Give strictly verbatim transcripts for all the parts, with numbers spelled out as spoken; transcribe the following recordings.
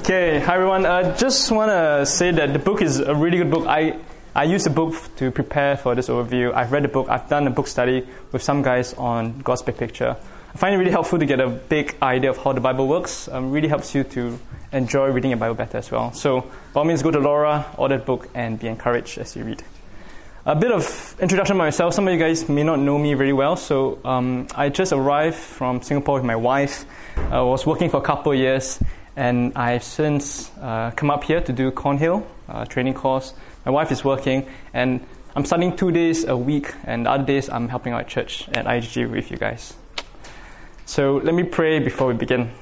Okay, hi everyone. I uh, just want to say that the book is a really good book. I, I used the book to prepare for this overview. I've read the book. I've done a book study with some guys on God's Big Picture. I find it really helpful to get a big idea of how the Bible works. It um, really helps you to enjoy reading your Bible better as well. So by all means, go to Laura, order the book, and be encouraged as you read. A bit of introduction by myself. Some of you guys may not know me very well. So um, I just arrived from Singapore with my wife. I was working for a couple of years. And I've since uh, come up here to do Cornhill uh, training course. My wife is working, and I'm studying two days a week, and the other days I'm helping out at church at I G G with you guys. So let me pray before we begin.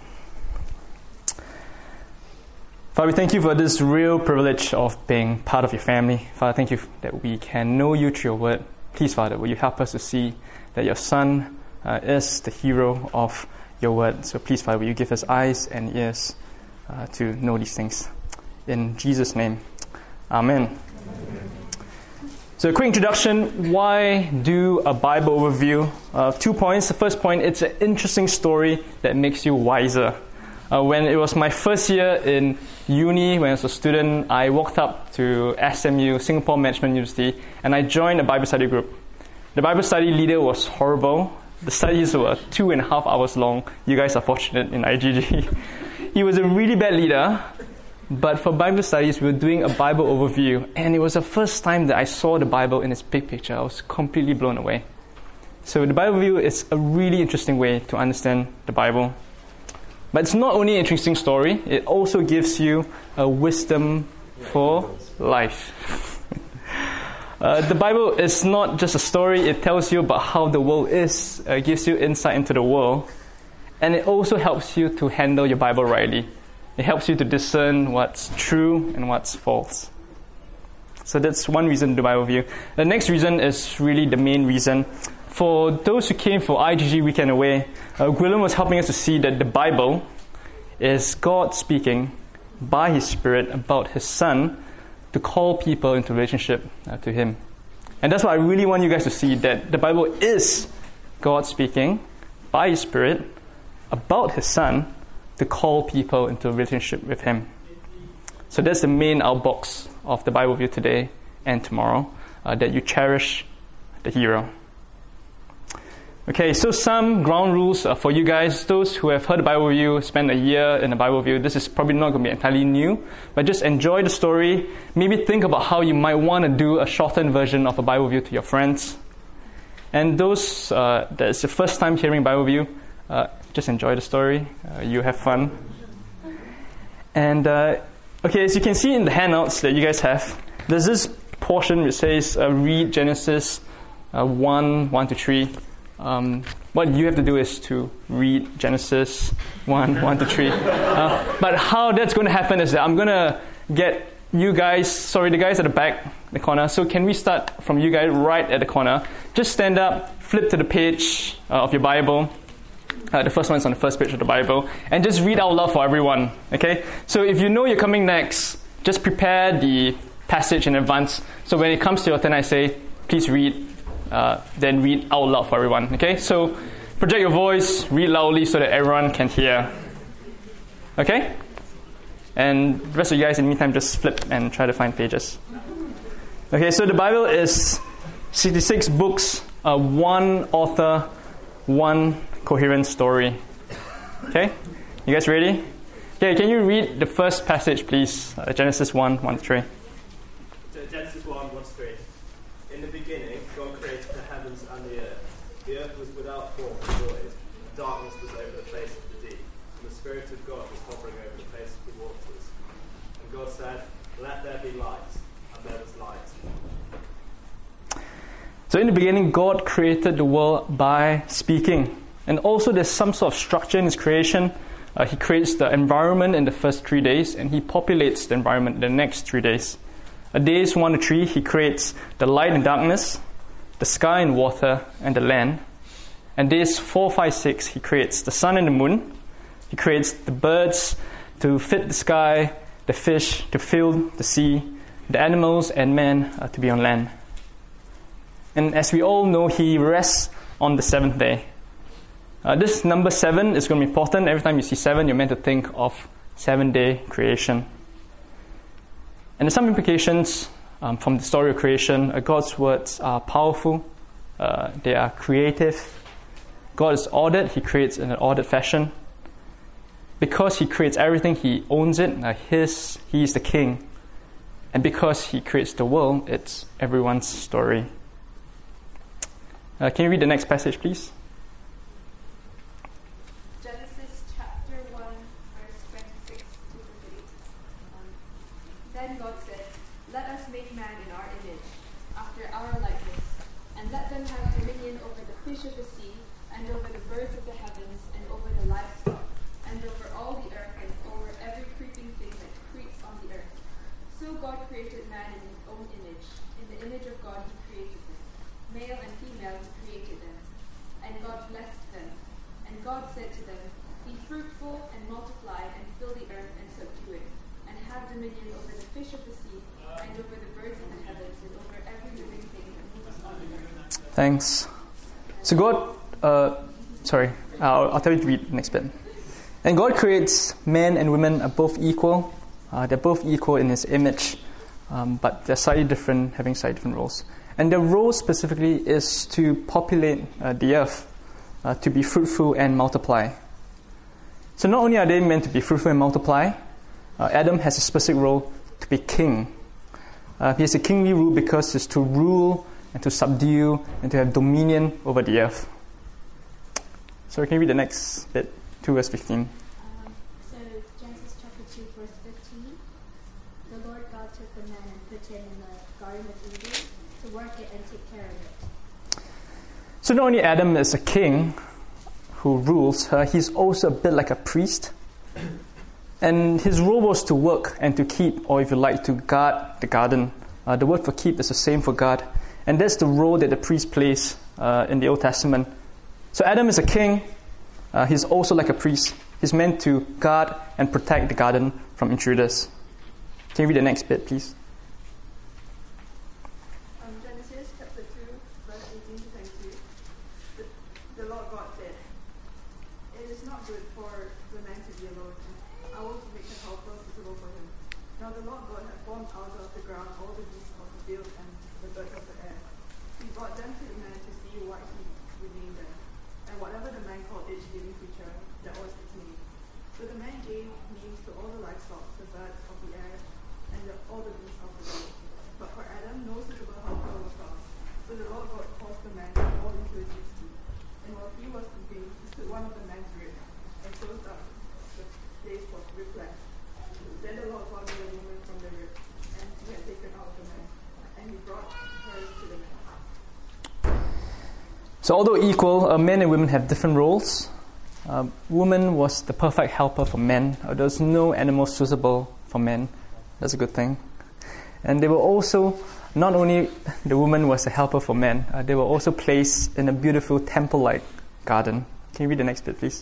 Father, we thank you for this real privilege of being part of your family. Father, thank you that we can know you through your word. Please, Father, will you help us to see that your Son uh, is the hero of your word. So please, Father, will you give us eyes and ears uh, to know these things. In Jesus' name, Amen. Amen. So a quick introduction. Why do a Bible overview? Uh, two points. The first point, it's an interesting story that makes you wiser. Uh, when it was my first year in uni, when I was a student, I walked up to S M U, Singapore Management University, and I joined a Bible study group. The Bible study leader was horrible. The studies were two and a half hours long. You guys are fortunate in I G G. He was a really bad leader, but for Bible studies, we were doing a Bible overview, and it was the first time that I saw the Bible in its big picture. I was completely blown away. So the Bible overview is a really interesting way to understand the Bible. But it's not only an interesting story, it also gives you a wisdom for life. Uh, the Bible is not just a story. It tells you about how the world is, uh, gives you insight into the world, and it also helps you to handle your Bible rightly. It helps you to discern what's true and what's false. So that's one reason to do Bible View. The next reason is really the main reason. For those who came for I G G Weekend Away, uh, Gwilym was helping us to see that the Bible is God speaking by His Spirit about His Son to call people into relationship uh, to Him. And that's what I really want you guys to see, that the Bible is God speaking by His Spirit about His Son to call people into relationship with Him. So that's the main outbox of the Bible View today and tomorrow, uh, that you cherish the hero. Okay, so some ground rules uh, for you guys. Those who have heard the Bible View, spent a year in the Bible View, this is probably not going to be entirely new, but just enjoy the story. Maybe think about how you might want to do a shortened version of a Bible View to your friends. And those uh, that's the first time hearing Bible View, uh, just enjoy the story. Uh, you have fun. And uh, okay, as you can see in the handouts that you guys have, there's this portion which says uh, read Genesis uh, one, one to three. Um, what you have to do is to read Genesis one, one to three. Uh, but how that's going to happen is that I'm going to get you guys, sorry, the guys at the back, the corner. So can we start from you guys right at the corner? Just stand up, flip to the page uh, of your Bible. Uh, the first one's on the first page of the Bible. And just read out loud for everyone. Okay? So if you know you're coming next, just prepare the passage in advance. So when it comes to your turn, I say, please read. Uh, then read out loud for everyone. Okay, so project your voice, read loudly so that everyone can hear. Okay, and the rest of you guys in the meantime just flip and try to find pages. Okay, so the Bible is sixty-six books, uh, one author, one coherent story. Okay, you guys ready? Okay, can you read the first passage, please? Uh, Genesis one, one to three. Genesis one, one to three. In the beginning, God created the heavens and the earth. The earth was without form and void, and darkness was over the face of the deep, and the Spirit of God was hovering over the face of the waters. And God said, "Let there be light," and there was light. So in the beginning, God created the world by speaking. And also there's some sort of structure in His creation. Uh, he creates the environment in the first three days, and He populates the environment in the next three days. Uh, days one to three, He creates the light and darkness, the sky and water, and the land. And days four, five, six, He creates the sun and the moon. He creates the birds to fit the sky, the fish to fill the sea, the animals and man uh, to be on land. And as we all know, He rests on the seventh day. Uh, this number seven is going to be important. Every time you see seven, you're meant to think of seven-day creation. And there's some implications um, from the story of creation. Uh, God's words are powerful. Uh, they are creative. God is ordered. He creates in an ordered fashion. Because he creates everything, he owns it. Uh, his, he is the king. And because he creates the world, it's everyone's story. Uh, can you read the next passage, please? Genesis chapter one, verse twenty-six to thirty-eight. Um, then God said, "Let us make man in our image, after our likeness, and let them have dominion over the fish of the sea, and over the birds of the heavens, and over the livestock, and over all the earth, and over every creeping thing that creeps on the earth." So God created man in his own image. In the image of God he created them. Male and female he created them. And God blessed them. And God said to them, "Be fruitful and multiply and fill the earth and subdue it, and have dominion over the fish of the sea, and over the birds of the heavens, and over every living thing that moves on the earth." Thanks. So God, uh, sorry, I'll, I'll tell you to read the next bit. And God creates men and women are both equal. Uh, they're both equal in His image, um, but they're slightly different, having slightly different roles. And their role specifically is to populate uh, the earth, uh, to be fruitful and multiply. So not only are they meant to be fruitful and multiply, uh, Adam has a specific role to be king. Uh, he has a kingly rule because it's to rule and to subdue and to have dominion over the earth. So can you read the next bit, two verse fifteen? Um, so Genesis chapter two, verse fifteen. The Lord God took the man and put him in the Garden of Eden to work it and take care of it. So not only Adam is a king who rules, uh, he's also a bit like a priest. And his role was to work and to keep, or if you like, to guard the garden. Uh, the word for keep is the same for guard. And that's the role that the priest plays uh, in the Old Testament. So Adam is a king. Uh, he's also like a priest. He's meant to guard and protect the garden from intruders. Can you read the next bit, please? Um, Genesis chapter two, verse eighteen to twenty-two. The, the Lord God said, "It is not good for the man to be alone. I will make a helper suitable for him." Now the Lord God had formed out of the ground all the beasts of the field and the birds of the air. He brought them to the man to see what he would name them. And whatever the man called each living creature, that was its name. So the man gave names to all the livestock, the birds of the air, and the, all the beasts of the field. But for Adam, no suitable helper was found. So the Lord God caused the man to fall into a deep sleep. And while he was sleeping, he took one of the man's ribs and closed up the place was with flesh. Then the Lord God made a woman from the rib, and he had taken out the man, and he brought her to the man. So although equal, uh, men and women have different roles. Uh, woman was the perfect helper for men. Uh, there was no animal suitable for men. That's a good thing. And they were also, not only the woman was a helper for men, uh, they were also placed in a beautiful temple-like garden. Can you read the next bit, please?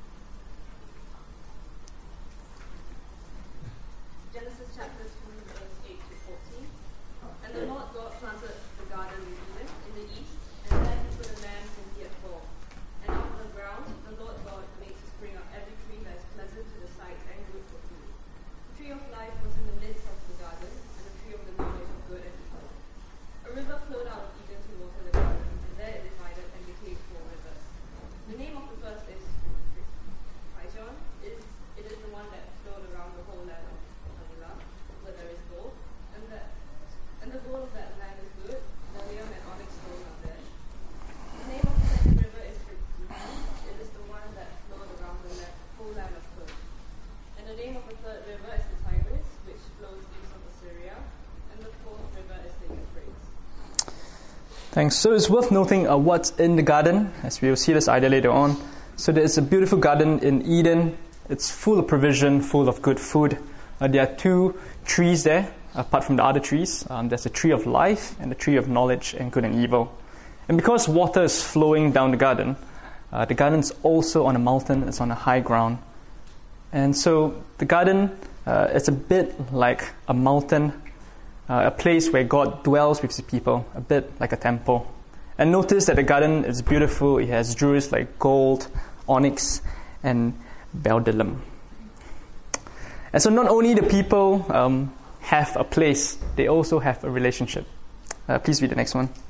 Genesis chapter two, verse eight to fourteen. And the Lord God planted the garden in Eden in the east, and there he put a man whom he had formed. And out of the ground the Lord God made to spring up every tree that is pleasant to the sight and good for food. The tree of life was in the midst of the garden, and the tree of the knowledge of good and evil. A river flowed out of Eden to water the garden, and there it divided and became four rivers. The name of the first is Pishon. Is it is the one that flowed around the whole land of Havilah, where there is gold, and the and the gold of that land is good. Bdellium and onyx stones are there. The name of the second river is Gihon. It is the one that flowed around the land, whole land of Cush. And the name of the third river is the Tigris, which flows east of Assyria. And the fourth river is the Euphrates. Thanks. So it's worth noting uh, what's in the garden, as we will see this idea later on. So there is a beautiful garden in Eden. It's full of provision, full of good food. Uh, there are two trees there, apart from the other trees. Um, there's a tree of life and a tree of knowledge and good and evil. And because water is flowing down the garden, uh, the garden is also on a mountain. It's on a high ground. And so the garden uh, is a bit like a mountain, uh, a place where God dwells with his people, a bit like a temple. And notice that the garden is beautiful. It has jewels like gold, onyx, and bdellium. And so not only the people um, have a place, they also have a relationship. Uh, please read the next one.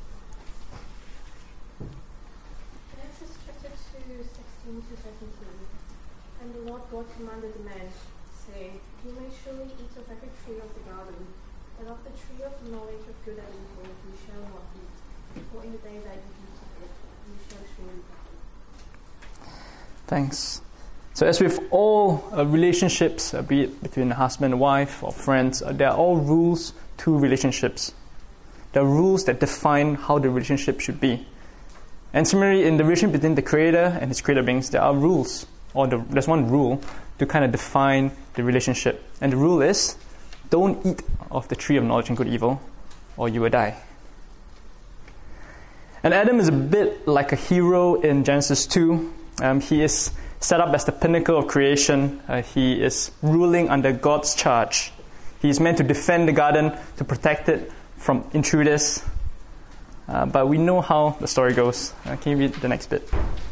Genesis chapter two, sixteen to seventeen. And the Lord God commanded the man, saying, You may surely eat of every tree of the garden, but of the tree of knowledge of good and evil you shall not eat, for in the day that you eat of it, you shall surely die. Thanks. So as with all uh, relationships, uh, be it between a husband and wife or friends, uh, there are all rules to relationships. There are rules that define how the relationship should be. And similarly, in the relationship between the Creator and His created beings, there are rules, or the, there's one rule to kind of define the relationship. And the rule is, don't eat of the tree of knowledge and good and evil, or you will die. And Adam is a bit like a hero in Genesis two. Um, he is set up as the pinnacle of creation. Uh, he is ruling under God's charge. He is meant to defend the garden, to protect it from intruders. Uh, but we know how the story goes. Uh, can you read the next bit?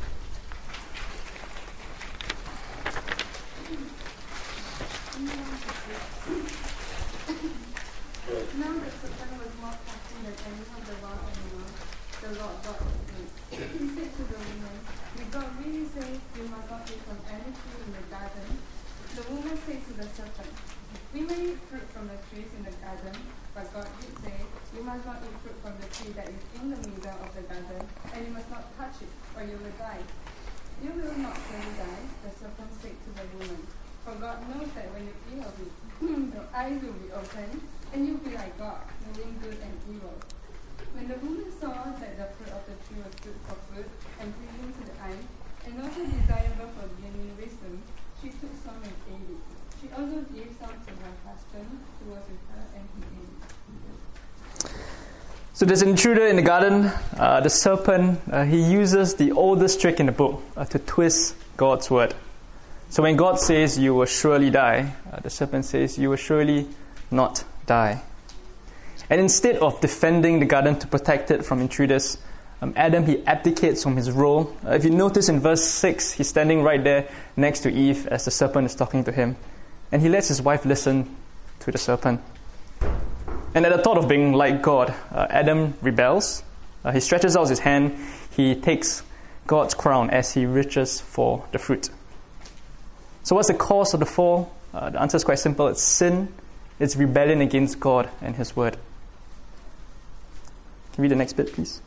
Now the serpent was more crafty than any of the wild animals the Lord God had made. He said to the woman, Did God really say you must not eat from any tree in the garden? The woman said to the serpent, We may eat fruit from the trees in the garden, but God did say, You must not eat fruit from the tree that is in the middle of the garden, and you must not touch it, or you will die. You will not surely die, the serpent said to the woman. For God knows that when you eat of it, your eyes will be opened, and you will be like God, knowing good and evil. When the woman saw that the fruit of the tree was good for food, and pleasing to the eye, and also desirable for gaining wisdom, she took some and ate it. She also gave some to her husband, who was with her, and he ate it. So there's an intruder in the garden, uh, the serpent. Uh, he uses the oldest trick in the book uh, to twist God's word. So when God says, you will surely die, uh, the serpent says, you will surely not die. And instead of defending the garden to protect it from intruders, um, Adam, he abdicates from his role. Uh, if you notice in verse six, he's standing right there next to Eve as the serpent is talking to him. And he lets his wife listen to the serpent. And at the thought of being like God, uh, Adam rebels. Uh, he stretches out his hand. He takes God's crown as he reaches for the fruit. So what's the cause of the fall? Uh, the answer is quite simple. It's sin. It's rebellion against God and His word. Can you read the next bit, please?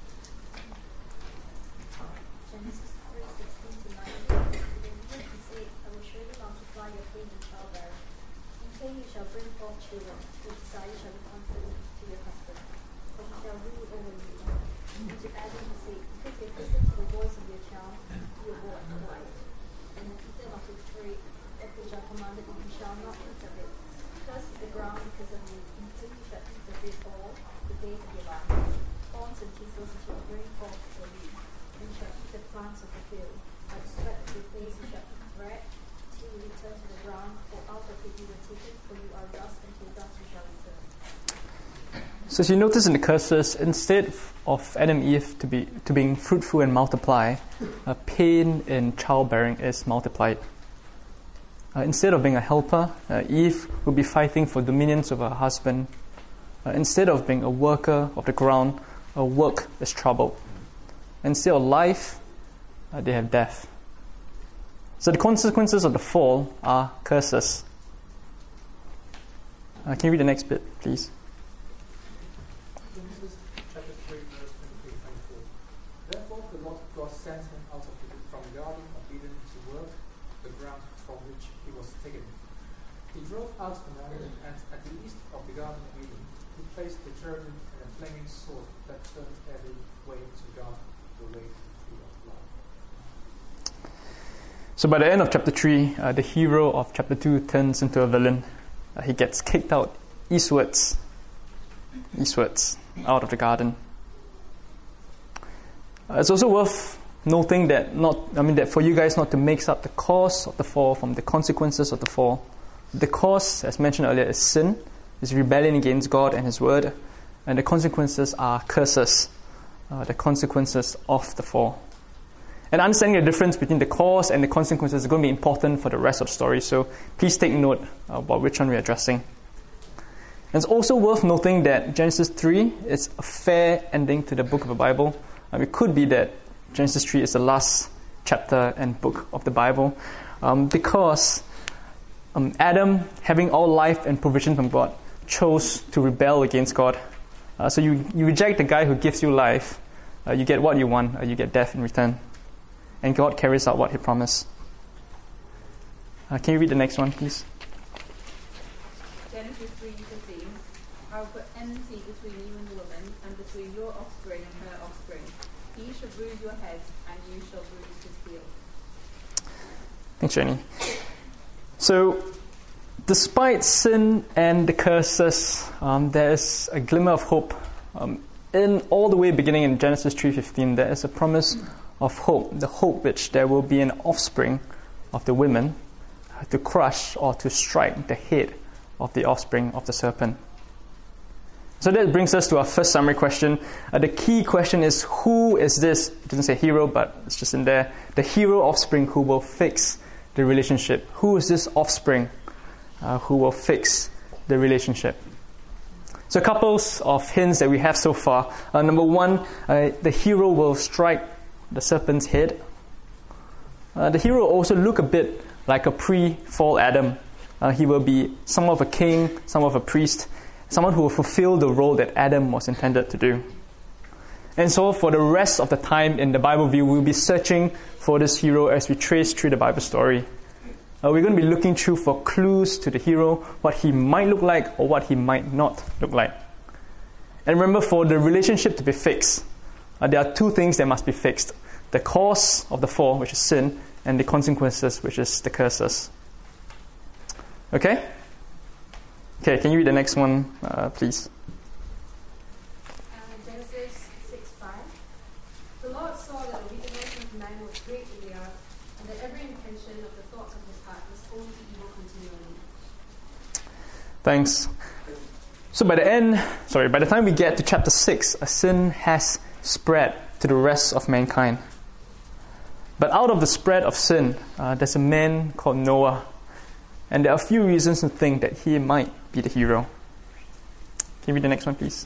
Genesis three, sixteen to nineteen. The woman said, I will surely multiply your pain and childbearing. In pain you shall bring forth children. With desire shall be confident to your husband, for he shall rule over you. And to Adam he said, because you have listened to the voice of your child, you will walk aright. And have eaten of the tree of which I commanded you, you shall not eat of it. Cursed is the ground because of you. In pain you shall eat of it all the days of your life. Thorns and thistles it shall bring forth for you. And you shall eat the plants of the field. By the sweat of your face you shall eat bread, till you return to the ground, for out of it you were taken, for you are dust, and to dust you shall return. So as you notice in the curses, instead of Adam and Eve to be to being fruitful and multiply, uh, pain in childbearing is multiplied. Uh, instead of being a helper, uh, Eve will be fighting for dominions over her husband. Uh, instead of being a worker of the ground, her work is troubled. Instead of life, uh, they have death. So the consequences of the fall are curses. Uh, can you read the next bit, please? Genesis chapter three, verse twenty-three to twenty-four. Therefore the Lord God sent him out of the, from the garden of Eden to work the ground from which he was taken. He drove out the man, and at the east of the garden of Eden, he placed the cherubim and a flaming sword that turned every way to guard the way to the tree of life. So by the end of chapter three, uh, the hero of chapter two turns into a villain. Uh, he gets kicked out eastwards, eastwards, out of the garden. Uh, it's also worth noting that not, I mean that for you guys not to mix up the cause of the fall from the consequences of the fall. The cause, as mentioned earlier, is sin, is rebellion against God and His word, and the consequences are curses, uh, the consequences of the fall. And understanding the difference between the cause and the consequences is going to be important for the rest of the story. So please take note about which one we're addressing. And it's also worth noting that Genesis three is a fair ending to the book of the Bible. Um, it could be that Genesis three is the last chapter and book of the Bible um, because um, Adam, having all life and provision from God, chose to rebel against God. Uh, so you, you reject the guy who gives you life, uh, you get what you want, uh, you get death in return. And God carries out what He promised. Uh, can you read the next one, please? Genesis three fifteen. I will put enmity between you and the woman, and between your offspring and her offspring. He shall bruise your head, and you shall bruise his heel. Thanks, Jenny. So, despite sin and the curses, um, there is a glimmer of hope. Um, in all the way beginning in Genesis three fifteen, there is a promise of hope, the hope which there will be an offspring of the women to crush or to strike the head of the offspring of the serpent. So that brings us to our first summary question. Uh, the key question is, who is this? It doesn't say hero, but it's just in there. The hero offspring who will fix the relationship. Who is this offspring uh, who will fix the relationship? So a couple of hints that we have so far. Uh, number one, uh, the hero will strike the serpent's head. Uh, the hero will also look a bit like a pre-fall Adam. Uh, he will be some of a king, some of a priest, someone who will fulfill the role that Adam was intended to do. And so for the rest of the time in the Bible view, we'll be searching for this hero as we trace through the Bible story. Uh, we're going to be looking through for clues to the hero, what he might look like or what he might not look like. And remember, for the relationship to be fixed, uh, there are two things that must be fixed. The cause of the fall, which is sin, and the consequences, which is the curses. Okay? Okay, can you read the next one, uh, please? Uh, Genesis six five. The Lord saw that the wickedness of man was great in the earth, and that every intention of the thoughts of his heart was only evil continually. Thanks. So by the end, sorry, by the time we get to chapter six, a sin has spread to the rest of mankind. But out of the spread of sin, uh, there's a man called Noah. And there are a few reasons to think that he might be the hero. Can you read the next one, please?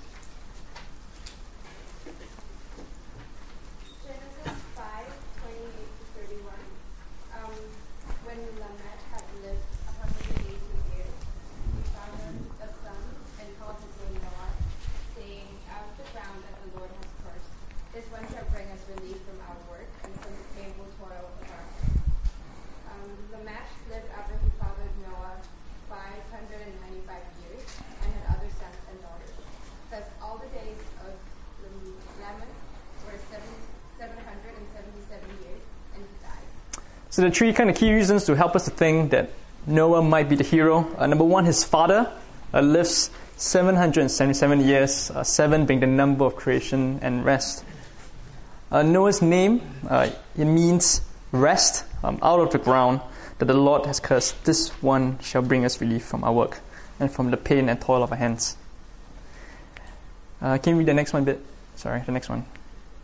Genesis five twenty-eight to thirty-one. Um, when Lamech had lived one hundred eighty years, he fathered a son and called his name Noah, saying, out of the ground that the Lord has cursed, this one shall bring us relief from our work and from the painful toil of our hands. Um, Lamech lived after he fathered Noah five hundred ninety-five years and had other sons and daughters. Thus all the days of Lamech were seven hundred seventy-seven years, and he died. So the three kind of key reasons to help us to think that Noah might be the hero. Uh, number one, his father uh, lives seven hundred seventy-seven years, uh, seven being the number of creation and rest. Uh, Noah's name, uh, it means rest um, out of the ground that the Lord has cursed. This one shall bring us relief from our work and from the pain and toil of our hands. Uh, can you read the next one bit? Sorry, the next one.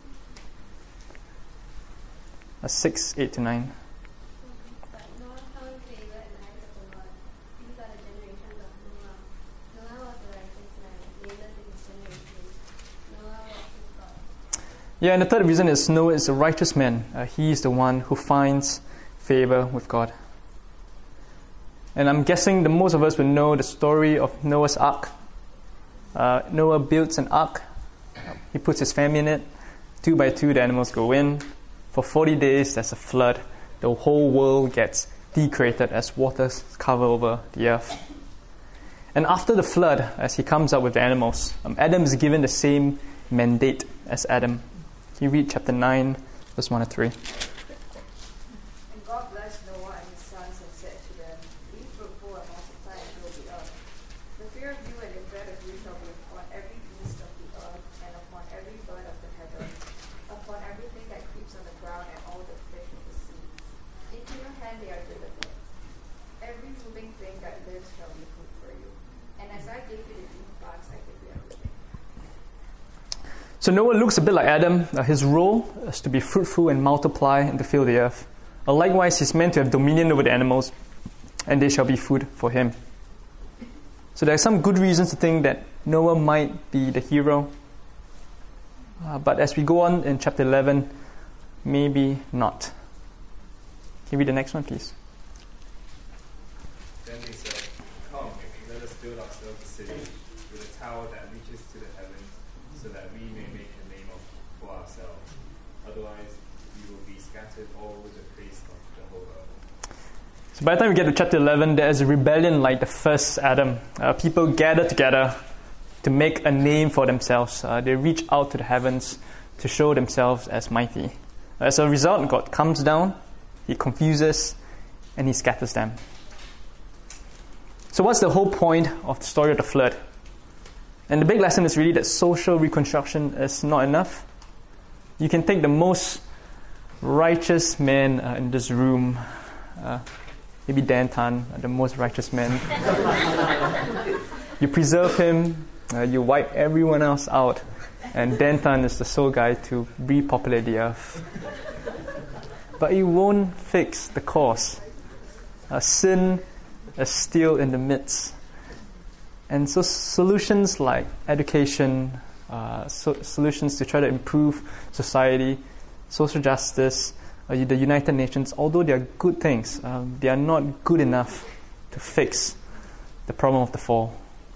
Uh, six, eight to nine. But Noah found favor in the eyes of the Lord. These are the generations of Noah. Noah was a righteous man, blameless in his generations. Noah walked with God. Yeah, and the third reason is Noah is a righteous man. Uh, he is the one who finds favor with God. And I'm guessing that most of us will know the story of Noah's Ark. Uh, Noah builds an ark. He puts his family in it. Two by two, the animals go in. For forty days, there's a flood. The whole world gets decreated as waters cover over the earth. And after the flood, as he comes up with the animals, um, Adam is given the same mandate as Adam. Can you read chapter nine, verse one to three? And God blessed Noah and his sons and said to them, be fruitful and multiply and fill the earth. The fear of you and the dread of you shall be upon every beast of the earth, and upon every bird of the heaven, upon everything that creeps on the ground, and all the fish of the sea. Into your hand they are delivered. Every moving thing that lives shall be food for you. And as I gave you the green plants, I give you everything. So Noah looks a bit like Adam. Uh, his role is to be fruitful and multiply and to fill the earth. Uh, likewise, he's meant to have dominion over the animals, and they shall be food for him. So there are some good reasons to think that Noah might be the hero. Uh, but as we go on in chapter eleven, maybe not. Can you read the next one, please? Then they said, "Come, let us build ourselves a city with a tower that reaches to the heavens, so that we may make a name of, for ourselves. Otherwise, we will be scattered all over the face of the whole earth." So by the time we get to chapter eleven, there is a rebellion like the first Adam. Uh, people gather together to make a name for themselves. Uh, they reach out to the heavens to show themselves as mighty. As a result, God comes down, He confuses, and He scatters them. So what's the whole point of the story of the flood? And the big lesson is really that social reconstruction is not enough. You can take the most righteous man uh, in this room, uh, maybe Dan Tan, the most righteous man. You preserve him, uh, you wipe everyone else out, and Dan Tan is the sole guy to repopulate the earth. But it won't fix the cause. Uh, sin is still in the midst. And so solutions like education, uh, so solutions to try to improve society, social justice, uh, the United Nations, although they are good things, um, they are not good enough to fix the problem of the fall.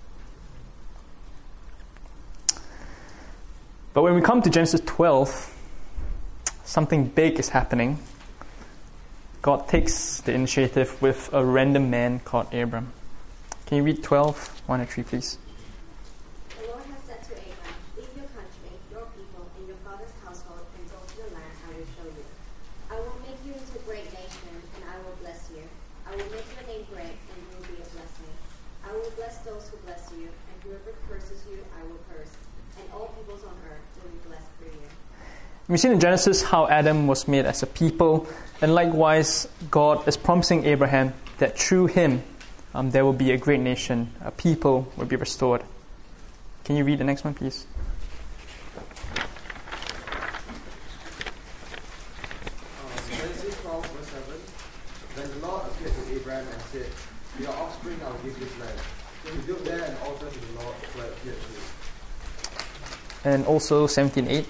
But when we come to Genesis twelve, something big is happening. God takes the initiative with a random man called Abram. Can you read twelve, one and three, please? The Lord has said to Abram, "Leave your country, your people, and your father's household, and go to the land I will show you. I will make you into a great nation, and I will bless you. I will make your name great, and you will be a blessing. I will bless those who bless you, and whoever curses you, I will curse. And all peoples on earth will be blessed through you." We see in Genesis how Adam was made as a people, and likewise, God is promising Abraham that through him, um, there will be a great nation, a people will be restored. Can you read the next one, please? Um, Genesis twelve, verse seven. Then the Lord appeared to Abraham and said, "To your offspring I will give this land." So he built there an altar to the Lord who had appeared to him. And also seventeen eight.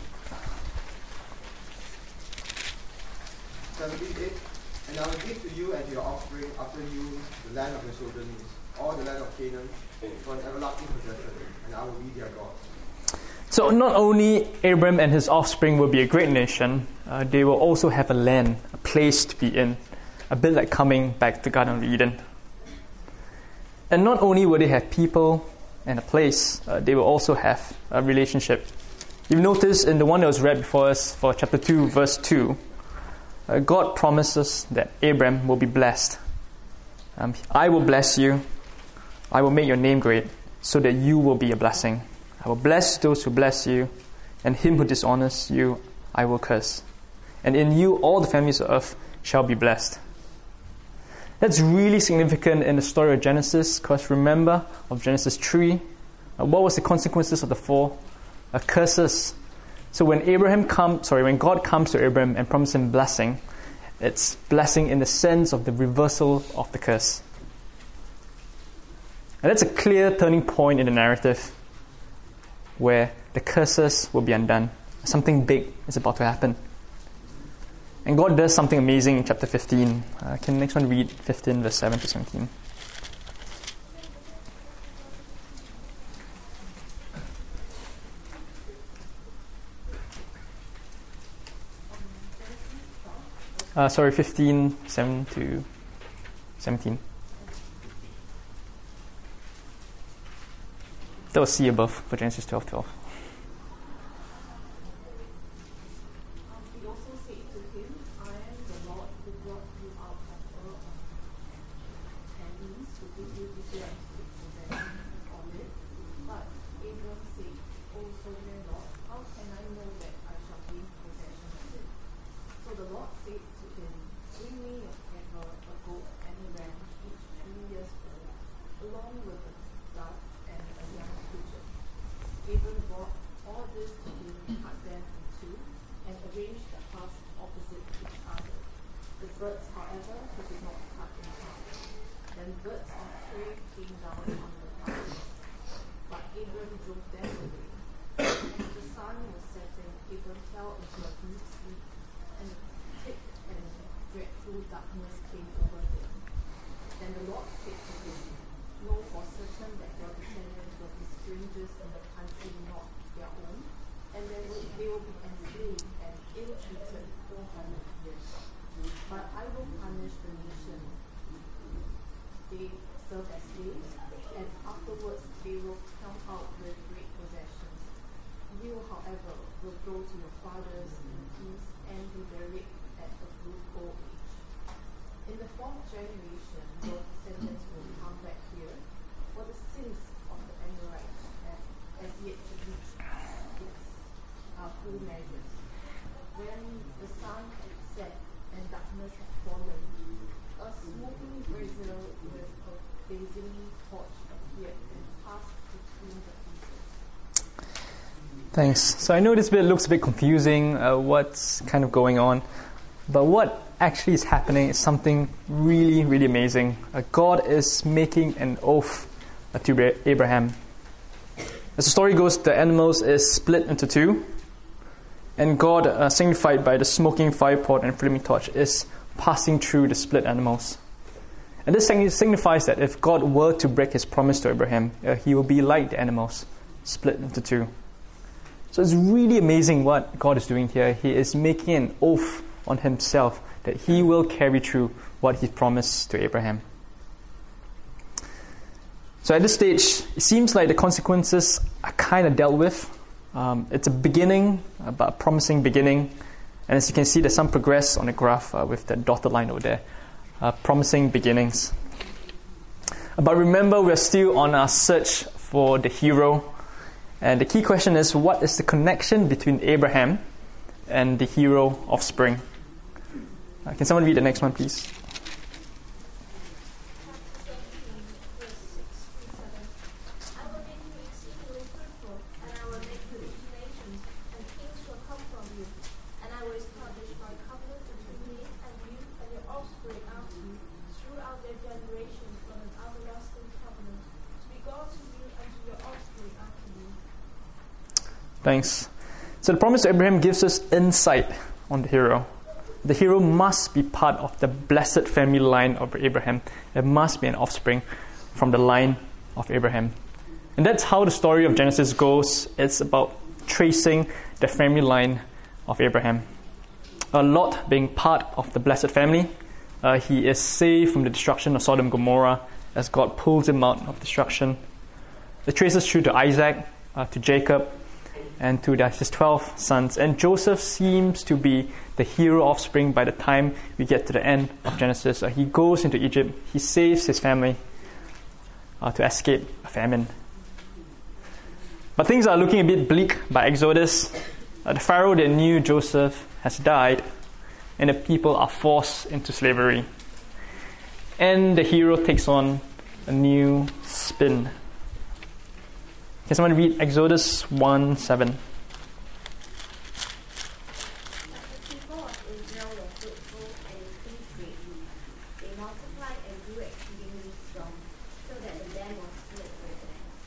seventeen eight. And I will give to you and to your offspring after you the land of your sojournings, all the land of Canaan, for an everlasting possession, and I will be their God. So not only Abram and his offspring will be a great nation, uh, they will also have a land, a place to be in, a bit like coming back to Garden of Eden. And not only will they have people and a place, uh, they will also have a relationship. You've noticed in the one that was read before us for chapter two, verse two, uh, God promises that Abram will be blessed. Um, I will bless you. I will make your name great so that you will be a blessing. I will bless those who bless you, and him who dishonors you, I will curse. And in you all the families of earth shall be blessed. That's really significant in the story of Genesis, because remember of Genesis three, uh, what was the consequences of the fall? Uh, curses. So when Abraham come, sorry, when God comes to Abraham and promises him blessing, it's blessing in the sense of the reversal of the curse. And that's a clear turning point in the narrative where the curses will be undone. Something big is about to happen. And God does something amazing in chapter fifteen. Uh, can the next one read fifteen, verse seven to seventeen? Uh, sorry, fifteen, seven to seventeen. That was C above for Genesis twelve twelve. He also said to him, "I am the Lord who brought you out of Ur and means to give you this land to possess on it." But Abram said, "Oh, sovereign Lord, how can I know that I shall gain possession of it?" So the Lord said to him, "Bring me a heifer, a goat, and a ram, each three years old, along with a dove and a young pigeon." Abram brought all this to him birds of prey came down on the plain, but Abram drove them away. As the sun was setting, Abram fell into a deep sleep, and thick and dreadful darkness came over him. Then the Lord said to him, "Know for certain that your descendants will be strangers in the country not their own, and they will, they will be enslaved and ill-treated four hundred years. But I will punish the nation they serve as slaves, and afterwards they will come out with great possessions. You, however, will go to your fathers in peace and be buried at a good old age. In the fourth generation, your descendants will come back here, for the sins of the Amorites have as yet to reach its uh, full measures. When the sun had set and darkness had fallen, a smoking brazier with a blazing torch appeared and passed between the pieces." Thanks. So I know this bit looks a bit confusing, uh, what's kind of going on, but what actually is happening is something really, really amazing. Uh, God is making an oath uh, to Abraham. As the story goes, the animals is split into two, and God, uh, signified by the smoking fire pot and flaming torch, is passing through the split animals. And this signifies that if God were to break his promise to Abraham, uh, he will be like the animals, split into two. So it's really amazing what God is doing here. He is making an oath on himself that he will carry through what he promised to Abraham. So at this stage, it seems like the consequences are kind of dealt with. Um, it's a beginning, uh, but a promising beginning. And as you can see, there's some progress on the graph uh, with the dotted line over there. Uh, promising beginnings. But remember, we're still on our search for the hero. And the key question is, what is the connection between Abraham and the hero offspring? Uh, can someone read the next one, please? Thanks. So the promise to Abraham gives us insight on the hero. The hero must be part of the blessed family line of Abraham. There must be an offspring from the line of Abraham. And that's how the story of Genesis goes. It's about tracing the family line of Abraham. Uh, Lot being part of the blessed family, uh, he is saved from the destruction of Sodom and Gomorrah as God pulls him out of destruction. It traces through to Isaac, uh, to Jacob, and to his twelve sons. And Joseph seems to be the hero offspring by the time we get to the end of Genesis. Uh, he goes into Egypt. He saves his family uh, to escape a famine. But things are looking a bit bleak by Exodus. Uh, the Pharaoh that knew Joseph has died, and the people are forced into slavery. And the hero takes on a new spin. Can someone read Exodus one seven? But the people of Israel were fruitful and increased greatly. They multiplied and grew exceedingly strong, so that the land was filled with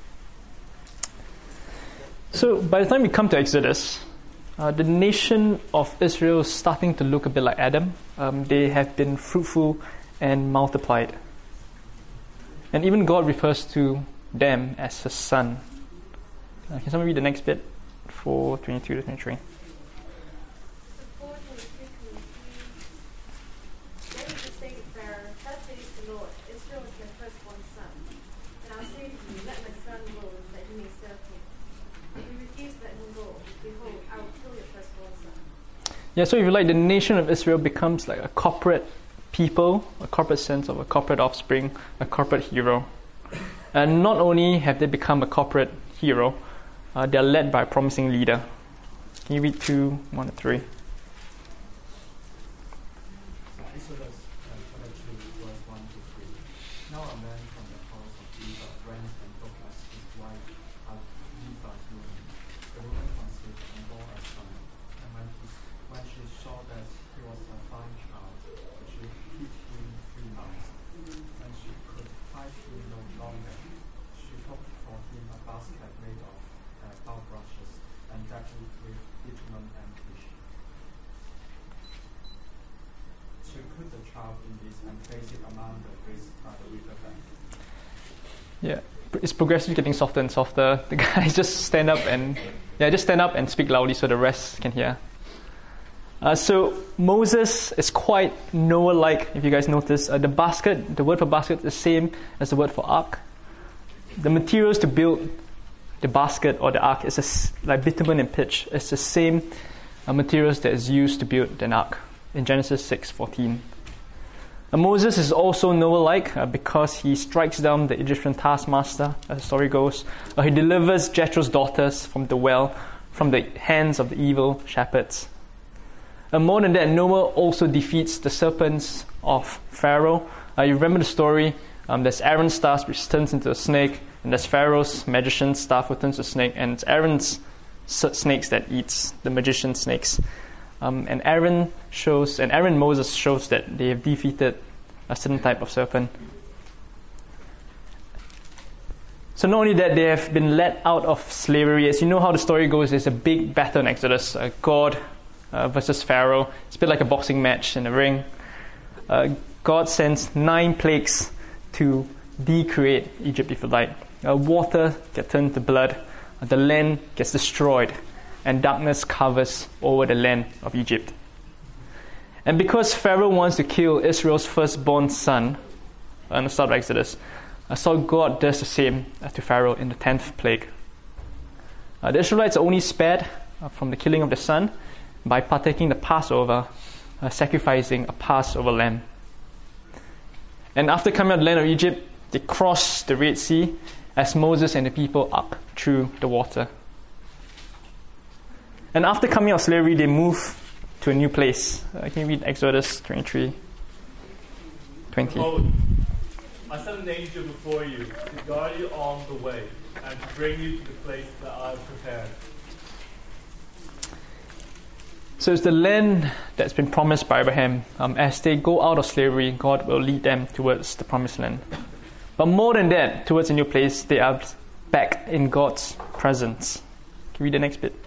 them. So by the time we come to Exodus, uh, the nation of Israel is starting to look a bit like Adam. Um, they have been fruitful and multiplied. And even God refers to them as his son. Uh, can someone read the next bit? four twenty-two to twenty-three. four twenty-two to twenty-three. Then he said to Pharaoh, "Thus says the Lord, Israel is my firstborn son. And I'll say to you, let my son go, that you may serve him. If you refuse to let him go, behold, I will kill your firstborn son." Yeah, so if you like, the nation of Israel becomes like a corporate people, a corporate sense of a corporate offspring, a corporate hero. And not only have they become a corporate hero, uh, they are led by a promising leader. Can you read two, one to three? Exodus chapter two, verse one to three. Now a man from the house of Levi went and took as his wife out Levi's woman. The woman conceived and bore a son. And when, he, when she saw that he was a fine child, she hid him three months. When she could child in this and place it among the priests by the riverbank. Yeah, it's progressively getting softer and softer. The guys just stand up and yeah, just stand up and speak loudly so the rest can hear. Uh, so Moses is quite Noah-like. If you guys notice, uh, the basket, the word for basket, is the same as the word for ark. The materials to build the basket or the ark is a, like bitumen and pitch. It's the same uh, materials that is used to build an ark in Genesis six fourteen. Uh, Moses is also Noah-like uh, because he strikes down the Egyptian taskmaster, as the story goes. Uh, he delivers Jethro's daughters from the well, from the hands of the evil shepherds. And more than that, Noah also defeats the serpents of Pharaoh. Uh, you remember the story? Um, there's Aaron's staff, which turns into a snake, and there's Pharaoh's magician's staff, which turns to a snake, and it's Aaron's s- snakes that eats the magician's snakes. Um, and Aaron shows, and Aaron and Moses shows that they have defeated a certain type of serpent. So not only that, they have been let out of slavery. As you know how the story goes, there's a big battle in Exodus. Uh, God uh, versus Pharaoh. It's a bit like a boxing match in the ring. Uh, God sends nine plagues to decreate Egypt, if you like. Uh, water gets turned to blood. Uh, the land gets destroyed. And darkness covers over the land of Egypt. And because Pharaoh wants to kill Israel's firstborn son, on the start of Exodus, uh, so God does the same uh, to Pharaoh in the tenth plague. Uh, the Israelites are only spared uh, from the killing of the son by partaking the Passover, uh, sacrificing a Passover lamb. And after coming out of the land of Egypt, they cross the Red Sea as Moses and the people up through the water. And after coming out of slavery, they move to a new place. Uh, can you read Exodus twenty-three, twenty? Behold, I send an angel before you to guide you on the way and to bring you to the place that I have prepared. So it's the land that's been promised by Abraham. Um, as they go out of slavery, God will lead them towards the promised land. But more than that, towards a new place, they are back in God's presence. Can you read the next bit?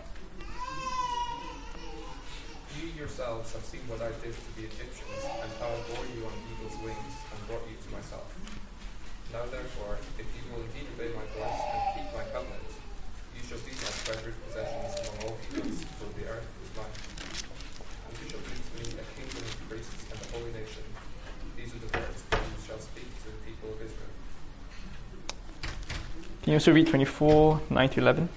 You yourselves have seen what I did to the Egyptians and how I bore you on eagle's wings and brought you to myself. Now therefore, if you will indeed obey my voice and keep my covenant, you shall be my treasured possessions among all peoples, for the earth is mine. And you shall be to me a kingdom of priests and a holy nation. These are the words that you shall speak to the people of Israel. Can you also read twenty-four, nine to eleven?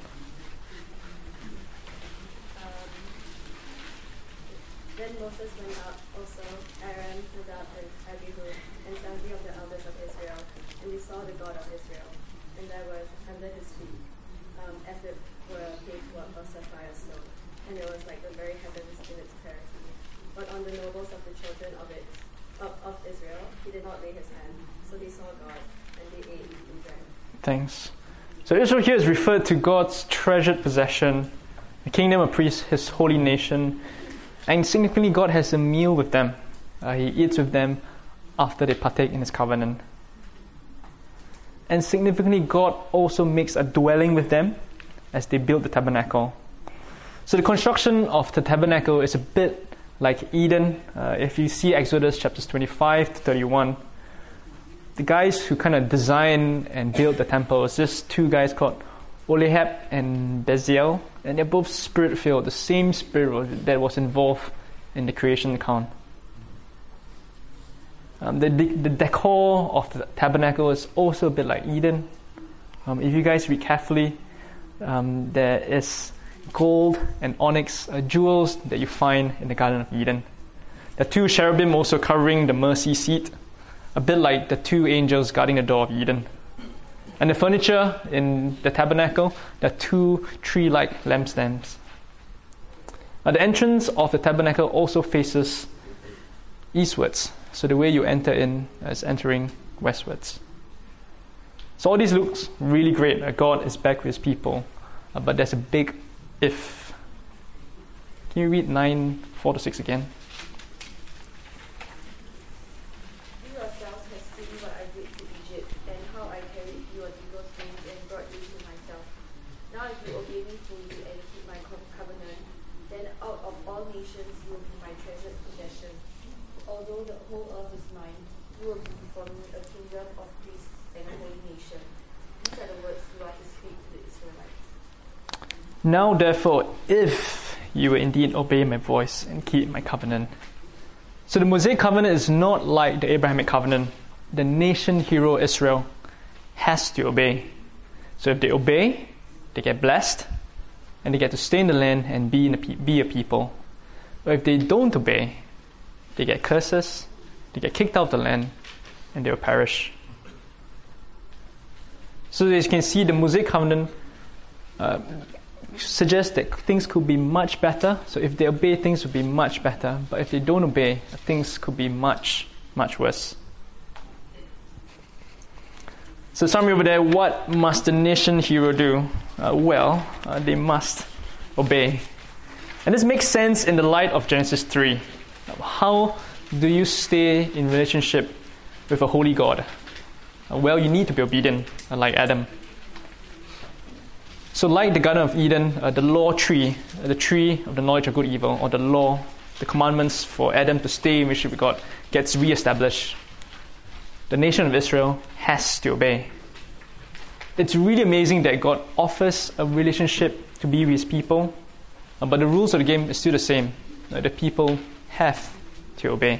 Then Moses went up, also Aaron, Nadab, and Abihu, and seventy of the elders of Israel, and they saw the God of Israel. And there was under his feet, um, as it were paved work of sapphire stone, and it was like the very heavens in its clarity. But on the nobles of the children of it, of, of Israel, he did not lay his hand. So they saw God, and they ate and drank. Thanks. So Israel here is referred to God's treasured possession, the kingdom of priests, his holy nation. And significantly, God has a meal with them. Uh, he eats with them after they partake in his covenant. And significantly, God also makes a dwelling with them as they build the tabernacle. So the construction of the tabernacle is a bit like Eden. Uh, if you see Exodus chapters twenty-five to thirty-one, the guys who kind of design and build the temple is just two guys called Oholiab and Bezalel, and they're both spirit-filled, the same spirit that was involved in the creation account. Um, the, the, the decor of the tabernacle is also a bit like Eden. Um, if you guys read carefully, um, there is gold and onyx uh, jewels that you find in the Garden of Eden. The two cherubim also covering the mercy seat, a bit like the two angels guarding the door of Eden. And the furniture in the tabernacle, there are two tree-like lampstands. Now, the entrance of the tabernacle also faces eastwards. So the way you enter in is entering westwards. So all these looks really great. Uh, God is back with his people. Uh, but there's a big if. Can you read nine, four to six again? You yourselves have seen what I did to Egypt, and how I carried you on eagle's wings and brought you to myself. Now if you obey me fully and keep my co- covenant, then out of all nations you will be my treasured possession. Although the whole earth mine. You will be before me a kingdom of priests and a holy nation. These are the words you are to speak to the Israelites. Now therefore, if you will indeed obey my voice and keep my covenant. So the Mosaic covenant is not like the Abrahamic covenant. The nation hero Israel has to obey. So if they obey, they get blessed, and they get to stay in the land and be, in a, be a people. But if they don't obey, they get curses, they get kicked out of the land, and they will perish. So as you can see, the Mosaic covenant uh, suggests that things could be much better. So if they obey, things would be much better. But if they don't obey, things could be much, much worse. So summary over there, what must the nation hero do? Uh, well, uh, they must obey. And this makes sense in the light of Genesis three. How do you stay in relationship with a holy God? Uh, well, you need to be obedient, uh, like Adam. So like the Garden of Eden, uh, the law tree, uh, the tree of the knowledge of good and evil, or the law, the commandments for Adam to stay in relationship with God, gets re-established. The nation of Israel has to obey. It's really amazing that God offers a relationship to be with His people, uh, but the rules of the game is still the same. Uh, the people have to obey.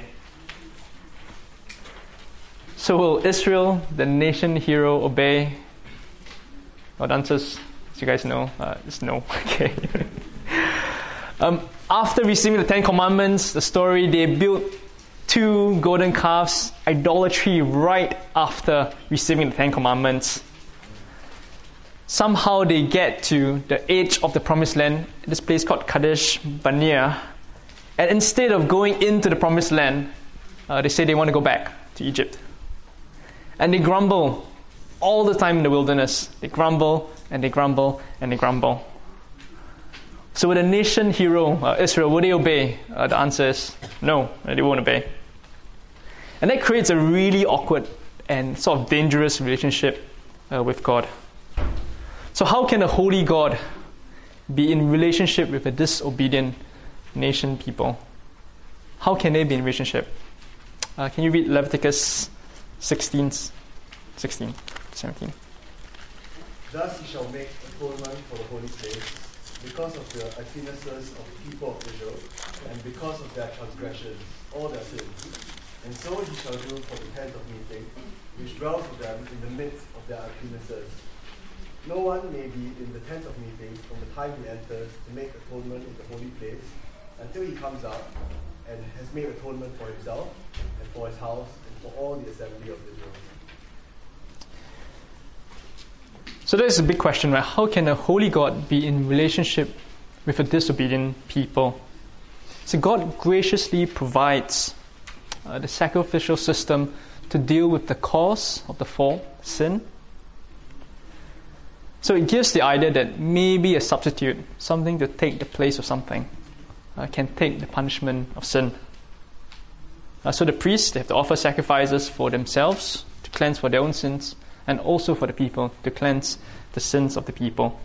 So will Israel, the nation hero, obey? Well, the answer is, as you guys know, uh, is no. Okay. um, after receiving the Ten Commandments, the story, they built two golden calves, idolatry right after receiving the Ten Commandments. Somehow they get to the edge of the Promised Land, this place called Kadesh Barnea, and instead of going into the Promised Land, uh, they say they want to go back to Egypt. And they grumble all the time in the wilderness. They grumble, and they grumble, and they grumble. So with the nation hero, uh, Israel, will they obey? Uh, the answer is no, they won't obey. And that creates a really awkward and sort of dangerous relationship uh, with God. So how can a holy God be in relationship with a disobedient nation people? How can they be in relationship? Uh, can you read Leviticus sixteen, sixteen, seventeen? Thus he shall make atonement for the holy place, because of the acquaintances of the people of Israel, and because of their transgressions, all their sins. And so he shall do for the tent of meeting, which dwells with them in the midst of their acquaintances. No one may be in the tent of meeting from the time he enters to make atonement in the holy place, until he comes out and has made atonement for himself, and for his house, and for all the assembly of Israel. So there's a big question, right? How can a holy God be in relationship with a disobedient people? So God graciously provides uh, the sacrificial system to deal with the cause of the fall, sin. So it gives the idea that maybe a substitute, something to take the place of something, uh, can take the punishment of sin. Uh, so the priests, they have to offer sacrifices for themselves to cleanse for their own sins, and also for the people to cleanse the sins of the people.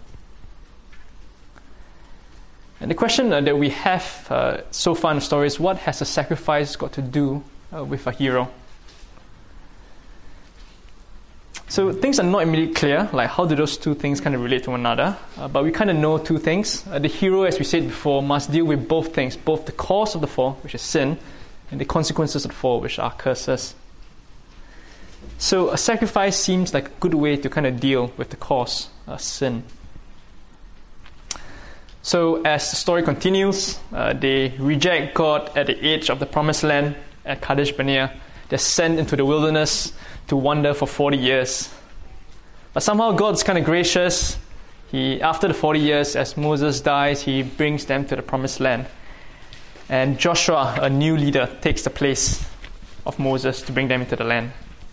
And the question uh, that we have uh, so far in the story is, what has a sacrifice got to do uh, with a hero? So things are not immediately clear, like how do those two things kind of relate to one another? Uh, but we kind of know two things. Uh, the hero, as we said before, must deal with both things, both the cause of the fall, which is sin, and the consequences of the fall, which are curses. So a sacrifice seems like a good way to kind of deal with the cause of sin. So as the story continues, uh, they reject God at the edge of the Promised Land at Kadesh Barnea. They're sent into the wilderness to wander for forty years. But somehow God's kind of gracious. He, after the forty years, as Moses dies, he brings them to the Promised Land. And Joshua, a new leader, takes the place of Moses to bring them into the land.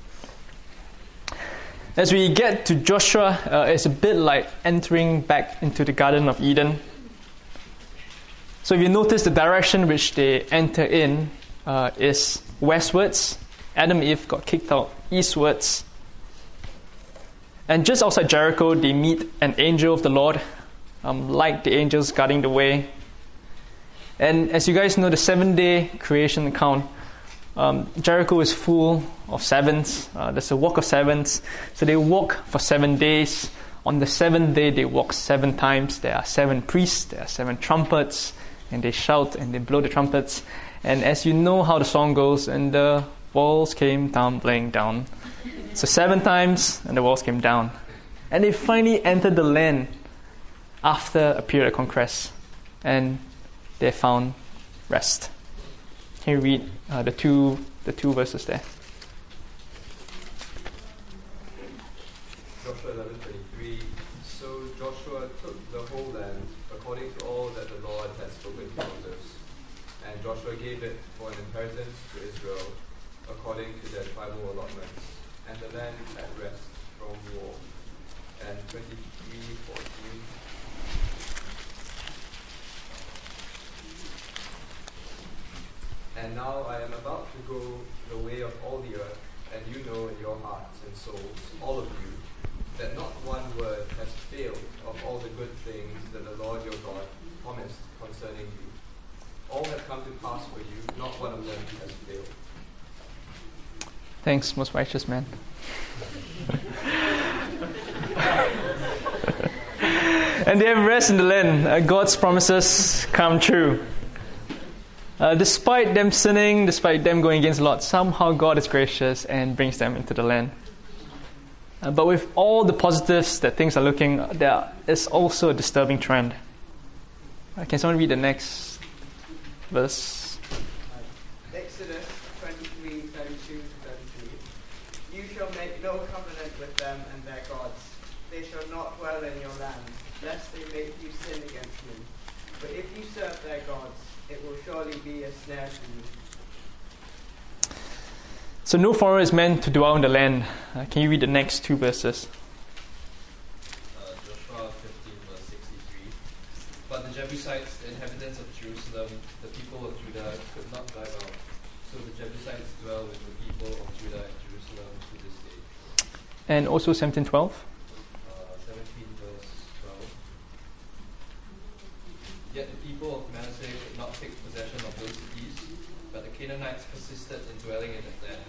As we get to Joshua, uh, it's a bit like entering back into the Garden of Eden. So if you notice, the direction which they enter in uh, is westwards. Adam and Eve got kicked out eastwards. And just outside Jericho, they meet an angel of the Lord, um, like the angels guarding the way. And as you guys know, the seven-day creation account Um, Jericho is full of sevens. Uh, there's a walk of sevens. So they walk for seven days. On the seventh day, they walk seven times. There are seven priests. There are seven trumpets. And they shout and they blow the trumpets. And as you know how the song goes, and the walls came tumbling down. So seven times, and the walls came down. And they finally entered the land after a period of conquest. And they found rest. Can you read uh, the two the two verses there? Joshua eleven twenty-three. So Joshua took the whole land according to all that the Lord had spoken to Moses, and Joshua gave it for an inheritance to Israel according to their tribal allotments, and the land at rest from war. And twenty-three fourteen. And now I am about to go the way of all the earth, and you know in your hearts and souls, all of you, that not one word has failed of all the good things that the Lord your God promised concerning you. All have come to pass for you, not one of them has failed. Thanks, most righteous man. And they have rest in the land. Uh, God's promises come true. Uh, despite them sinning, despite them going against the Lord, somehow God is gracious and brings them into the land. Uh, but with all the positives that things are looking, there is also a disturbing trend. Uh, can someone read the next verse? Exodus twenty-three, thirty-two to thirty-three. You shall make no covenant with them and their gods. They shall not dwell in your land, lest they make you sin against me. But if you serve their gods, it will surely be a snare to you. So no foreigner is meant to dwell in the land. Uh, can you read the next two verses? Uh, Joshua fifteen, verse sixty-three. But the Jebusites, the inhabitants of Jerusalem, the people of Judah, could not drive out. So the Jebusites dwell with the people of Judah and Jerusalem to this day. And also seventeen twelve. Uh, seventeen, verse twelve. Yet the people of Manasseh could not take possession of those cities, but the Canaanites persisted in dwelling in the land.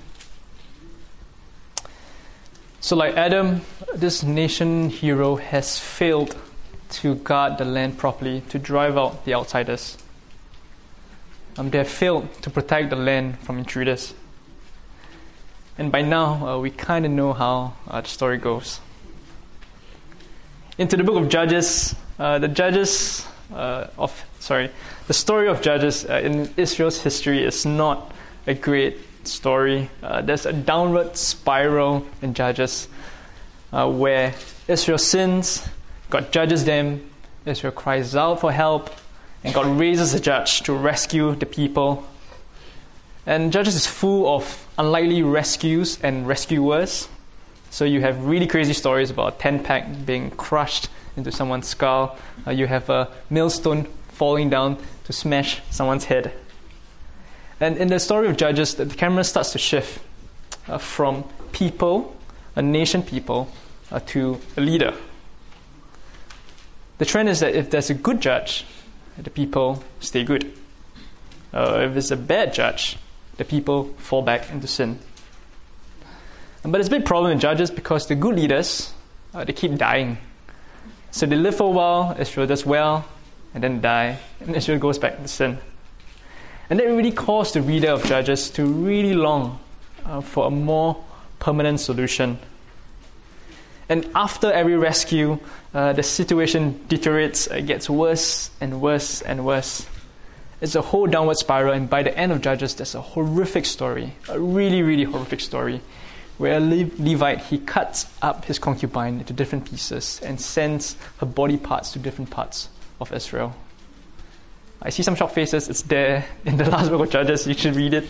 So like Adam, this nation hero has failed to guard the land properly, to drive out the outsiders. Um, they have failed to protect the land from intruders. And by now, uh, we kind of know how uh, the story goes. Into the book of Judges, uh, the Judges uh, of, sorry, the story of Judges uh, in Israel's history is not a great story. Uh, there's a downward spiral in Judges uh, where Israel sins, God judges them, Israel cries out for help, and God raises a judge to rescue the people. And Judges is full of unlikely rescues and rescuers. So you have really crazy stories about a tent peg being crushed into someone's skull. Uh, you have a millstone falling down to smash someone's head. And in the story of Judges, the camera starts to shift uh, from people, a nation people, uh, to a leader. The trend is that if there's a good judge, the people stay good. Uh, if it's a bad judge, the people fall back into sin. But there's a big problem in Judges because the good leaders, uh, they keep dying. So they live for a while, Israel does well, and then die, and Israel goes back into sin. And that really caused the reader of Judges to really long uh, for a more permanent solution. And after every rescue, uh, the situation deteriorates, it gets worse and worse and worse. It's a whole downward spiral, and by the end of Judges, there's a horrific story, a really, really horrific story, where a Le- Levite, he cuts up his concubine into different pieces and sends her body parts to different parts of Israel. I see some shocked faces. It's there in the last book of Judges. You should read it.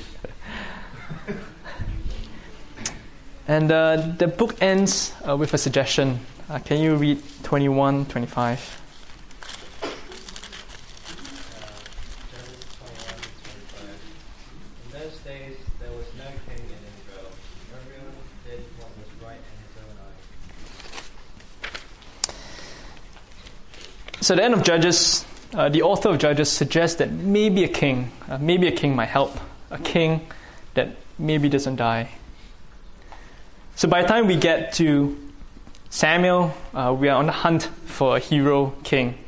And uh, the book ends uh, with a suggestion. Uh, can you read twenty-one, twenty-five? In those days there was no king in Israel. Everyone did what was right in his own eyes. So at the end of Judges, uh, the author of Judges suggests that maybe a king, uh, maybe a king might help. A king that maybe doesn't die. So by the time we get to Samuel, uh, we are on the hunt for a hero king.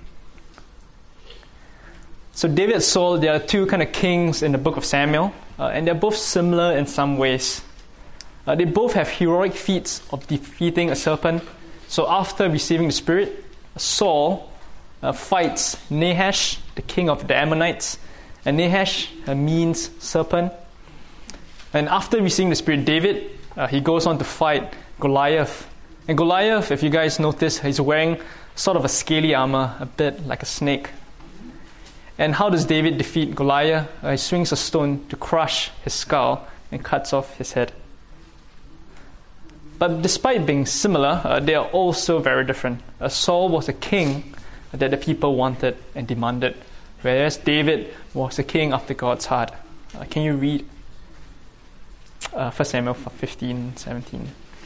So David and Saul, there are two kind of kings in the book of Samuel, uh, and they're both similar in some ways. Uh, they both have heroic feats of defeating a serpent. So after receiving the Spirit, Saul uh, fights Nahash, the king of the Ammonites, and Nahash uh, means serpent. And after receiving the Spirit, David, uh, he goes on to fight Goliath. And Goliath, if you guys notice, he's wearing sort of a scaly armor, a bit like a snake. And how does David defeat Goliath? Uh, he swings a stone to crush his skull and cuts off his head. But despite being similar, uh, they are also very different. Uh, Saul was a king that the people wanted and demanded, whereas David was a king after God's heart. Uh, can you read uh, First Samuel fifteen, seventeen?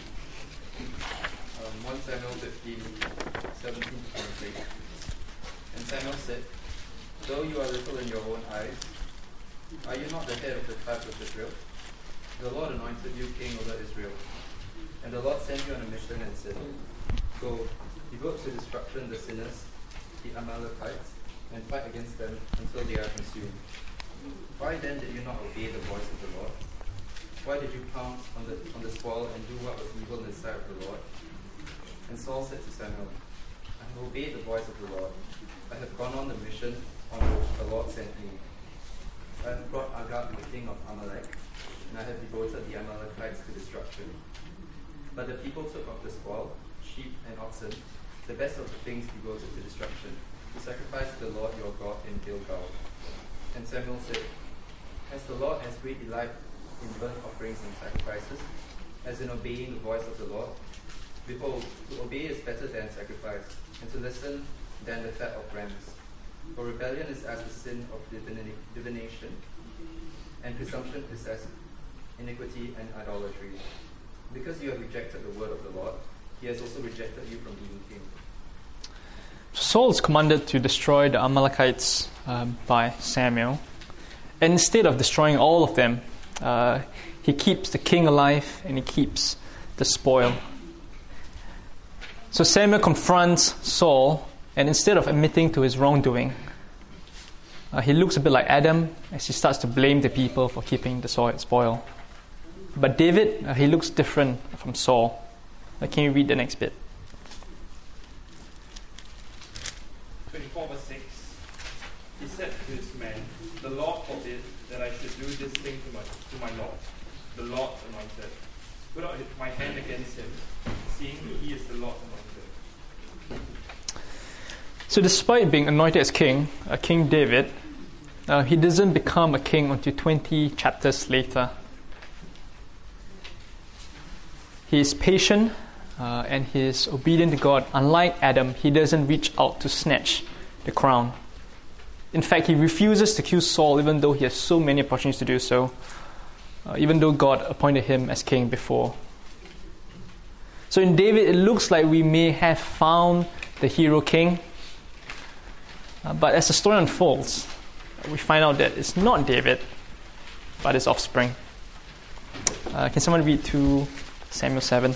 Um, First Samuel fifteen, seventeen to twenty-six. And Samuel said, "Though you are little in your own eyes, are you not the head of the tribe of Israel? The Lord anointed you king over Israel. And the Lord sent you on a mission and said, Go, devote to destruction the sinners, the Amalekites, and fight against them until they are consumed. Why then did you not obey the voice of the Lord? Why did you pounce on the on the spoil and do what was evil in the sight of the Lord?" And Saul said to Samuel, "I have obeyed the voice of the Lord. I have gone on the mission on which the Lord sent me. I have brought Agag, the king of Amalek, and I have devoted the Amalekites to destruction. But the people took of the spoil, sheep and oxen, the best of the things devoted to destruction, to sacrifice to the Lord your God in Gilgal." And Samuel said, "As the Lord has great delight in burnt offerings and sacrifices, as in obeying the voice of the Lord, behold, to obey is better than sacrifice, and to listen than the fat of rams. For rebellion is as the sin of divina- divination, and presumption is as iniquity and idolatry. Because you have rejected the word of the Lord, he has also rejected you from being king." Saul is commanded to destroy the Amalekites um, by Samuel. And instead of destroying all of them, uh, he keeps the king alive and he keeps the spoil. So Samuel confronts Saul, and instead of admitting to his wrongdoing, uh, he looks a bit like Adam as he starts to blame the people for keeping the spoil. But David, uh, he looks different from Saul. Uh, can you read the next bit? twenty-four verse six. He said to his men, "The Lord forbid that I should do this thing to my to my Lord, the Lord's anointed. Put out my hand against him, seeing he is the Lord's anointed." So despite being anointed as king, uh, King David, uh, he doesn't become a king until twenty chapters later. He is patient uh, and he is obedient to God. Unlike Adam, he doesn't reach out to snatch the crown. In fact, he refuses to kill Saul even though he has so many opportunities to do so, uh, even though God appointed him as king before. So in David, it looks like we may have found the hero king, uh, but as the story unfolds, we find out that it's not David, but his offspring. Uh, can someone read to Samuel seven? In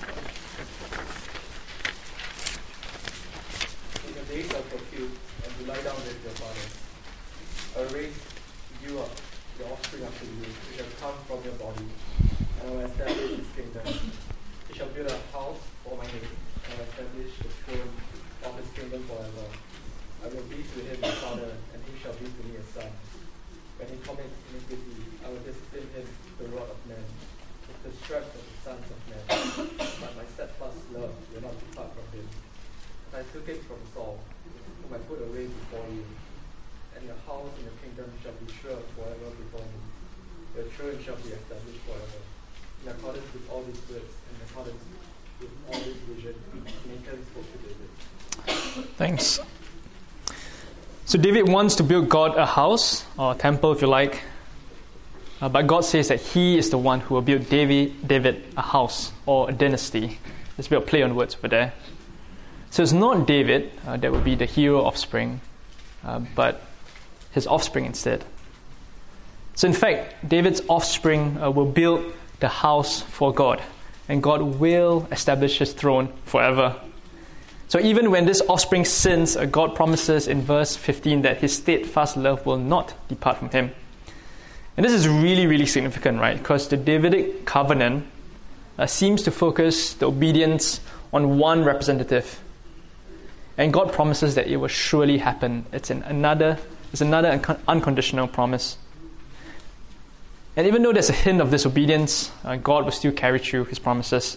the days of your youth, and you lie down with your fathers, I will raise you up, the offspring after you, which shall come from your body, and I will establish his kingdom. He shall build a house for my name, and I will establish the throne of his kingdom forever. I will be to him a father, and he shall be to me a son. When he commits iniquity, I will discipline him with the rod of men, with the stripes of the sons of men. But my steadfast love will not depart from him. And I took it from Saul, whom I put away before you. And your house and your kingdom shall be sure forever before me. Your throne shall be established forever. In accordance with all these words, and in accordance with all this vision, Nathan spoke to David. Thanks. So David wants to build God a house, or a temple if you like. Uh, but God says that he is the one who will build David, David a house, or a dynasty. There's a bit of play on words over there. So it's not David uh, that will be the hero offspring, uh, but his offspring instead. So in fact, David's offspring uh, will build the house for God, and God will establish his throne forever. So even when this offspring sins, uh, God promises in verse fifteen that his steadfast love will not depart from him. And this is really, really significant, right? Because the Davidic covenant uh, seems to focus the obedience on one representative. And God promises that it will surely happen. It's an another, it's another un- unconditional promise. And even though there's a hint of disobedience, uh, God will still carry through his promises.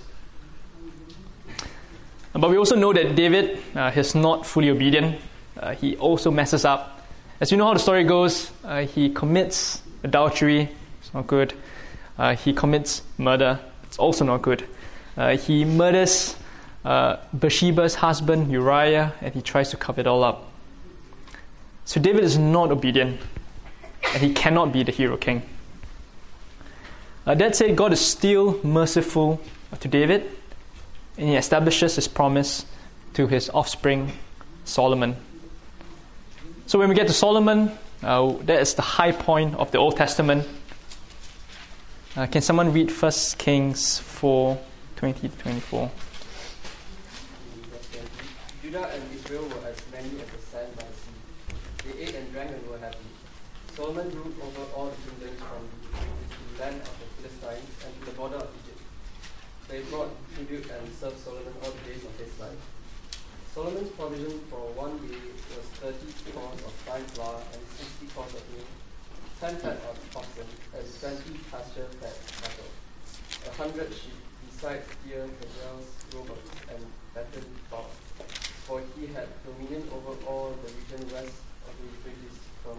But we also know that David uh, is not fully obedient. Uh, he also messes up. As you know how the story goes, uh, he commits adultery. It's not good. Uh, he commits murder. It's also not good. Uh, he murders uh, Bathsheba's husband, Uriah, and he tries to cover it all up. So David is not obedient, and he cannot be the hero king. Uh, that said, God is still merciful to David, and he establishes his promise to his offspring, Solomon. So when we get to Solomon, uh, that is the high point of the Old Testament. Uh, can someone read First Kings four, twenty to twenty-four? Judah and Israel were as many as the sand by the sea. They ate and drank and were happy. Solomon ruled over all the kingdoms from the land of the Philistines and to the border of Egypt. They brought tribute and served Solomon all the days of his life. Solomon's provision for one day was thirty cors of fine flour and sixty cors of meal, ten fat of oxen, and twenty pasture-fed cattle, a hundred sheep, besides deer, gazelles, roebucks, and fattened fowl. For he had dominion over all the region west of the Euphrates, from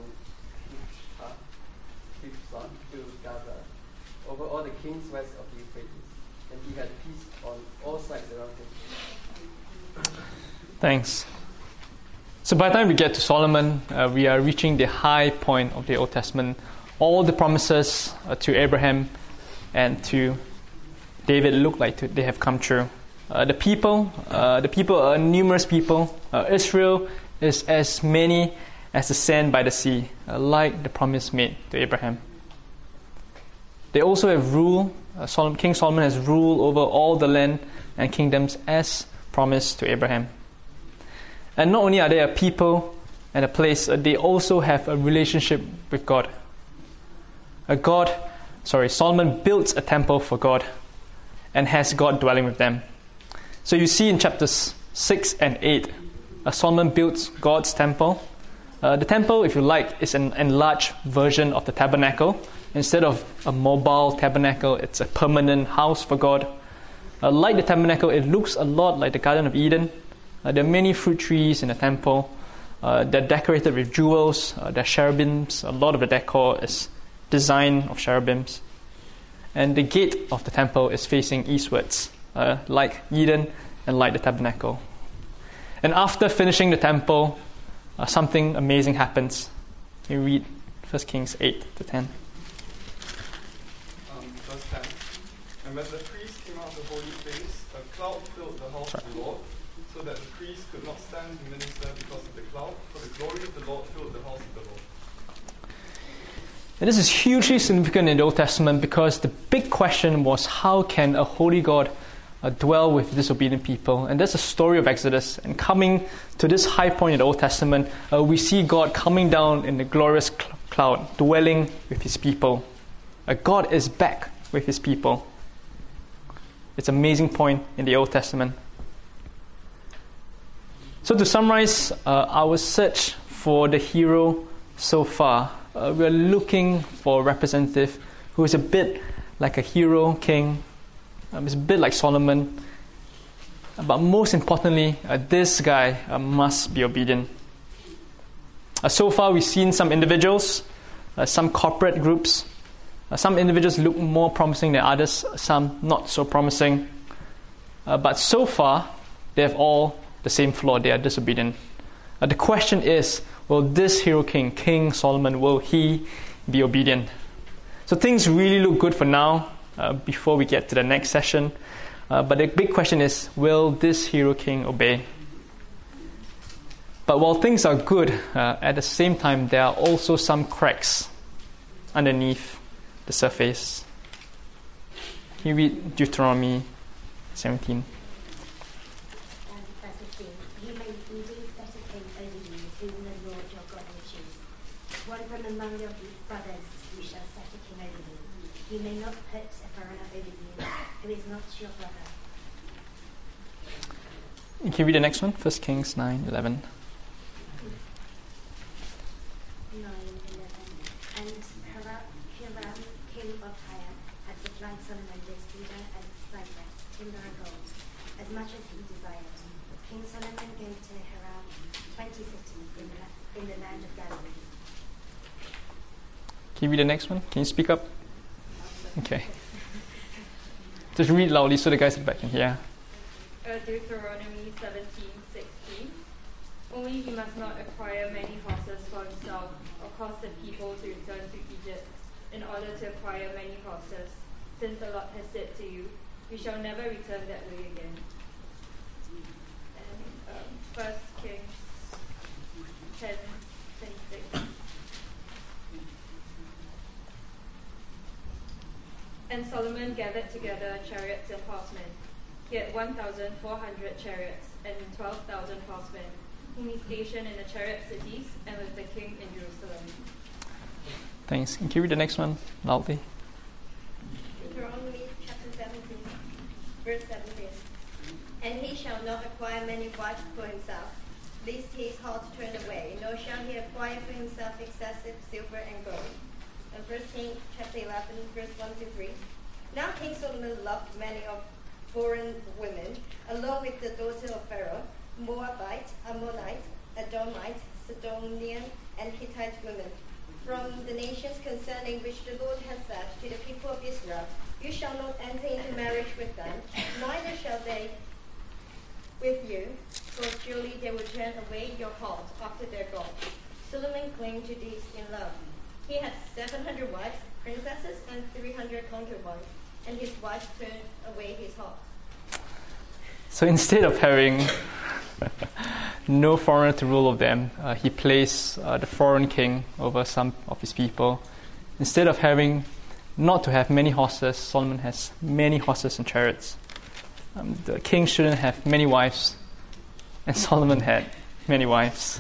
Tifsa to Gaza, over all the kings west of the Euphrates, and he had peace on all sides around him. Thanks. So by the time we get to Solomon, uh, we are reaching the high point of the Old Testament. All the promises uh, to Abraham and to David look like to, they have come true. Uh, the people, uh, the people are numerous people. Uh, Israel is as many as the sand by the sea, uh, like the promise made to Abraham. They also have rule. Uh, Solomon, King Solomon has rule over all the land and kingdoms as promised to Abraham. And not only are they a people and a place, uh, they also have a relationship with God. A God, sorry, Solomon built a temple for God and has God dwelling with them. So you see in chapters six and eight, uh, Solomon built God's temple. Uh, the temple, if you like, is an enlarged version of the tabernacle. Instead of a mobile tabernacle, it's a permanent house for God. Uh, like the tabernacle, it looks a lot like the Garden of Eden. Uh, there are many fruit trees in the temple. Uh, they're decorated with jewels. Uh, there are cherubims. A lot of the decor is design of cherubims. And the gate of the temple is facing eastwards, uh, like Eden and like the tabernacle. And after finishing the temple, uh, something amazing happens. You read First Kings eight to ten. Um, verse ten. And when the priest came out of the holy place, a cloud filled the house of the Lord, so that the priest could not stand to minister because of the cloud, for the glory of the Lord filled the house of the Lord. And this is hugely significant in the Old Testament because the big question was, how can a holy God uh, dwell with disobedient people? And that's the story of Exodus. And coming to this high point in the Old Testament, uh, we see God coming down in the glorious cl- cloud, dwelling with his people. Uh, God is back with his people. It's an amazing point in the Old Testament. So to summarize uh, our search for the hero so far, Uh, we're looking for a representative who is a bit like a hero king. Um, it's a bit like Solomon. But most importantly, uh, this guy uh, must be obedient. Uh, so far, we've seen some individuals, uh, some corporate groups. Uh, some individuals look more promising than others, some not so promising. Uh, but so far, they have all the same flaw. They are disobedient. Uh, the question is, will this hero king, King Solomon, will he be obedient? So things really look good for now uh, before we get to the next session. Uh, but the big question is, will this hero king obey? But while things are good, uh, at the same time, there are also some cracks. underneath the surface. Can you read Deuteronomy seventeen? Um, verse fifteen. You may indeed set a king over you, whom the Lord your God will choose. One from among your brothers you shall set a king over you. You may not put a foreigner over you, who is not your brother. Can you read the next one? First Kings nine eleven. nine eleven. And Hiram, Hiram, king of Tyre, had supplied Solomon with cedar and cypress, timber and gold, as much as he desired. King Solomon gave to Hiram twenty cities in the, in the land of Galilee. Can you read the next one? Can you speak up? Okay. Just read loudly so the guys at the back can hear. Uh, Deuteronomy seventeen sixteen. Only he must not acquire many horses for himself or cause the people to return to Egypt in order to acquire many horses, since the Lord has said to you, you shall never return that way again. And um, First Kings ten twenty-six. And Solomon gathered together chariots and horsemen. He had one thousand four hundred chariots and twelve thousand horsemen, whom he stationed in the chariot cities and with the king in Jerusalem. Thanks. Can you read the next one loudly? Deuteronomy chapter seventeen, verse seventeen. And he shall not acquire many wives for himself, lest his heart turn away, nor shall he acquire for himself excessive silver and gold. And First Kings chapter eleven, verse one to three. Now King Solomon loved many of foreign women, along with the daughter of Pharaoh, Moabite, Ammonite, Edomite, Sidonian, and Hittite women, from the nations concerning which the Lord has said to the people of Israel, you shall not enter into marriage with them, neither shall they with you, for surely they will turn away your heart after their gods. Solomon claimed to these in love. He had seven hundred wives, princesses, and three hundred concubines, and his wives turned away his heart. So instead of having no foreigner to rule over them, uh, he placed uh, the foreign king over some of his people. Instead of having not to have many horses, Solomon has many horses and chariots. Um, the king shouldn't have many wives, and Solomon had many wives.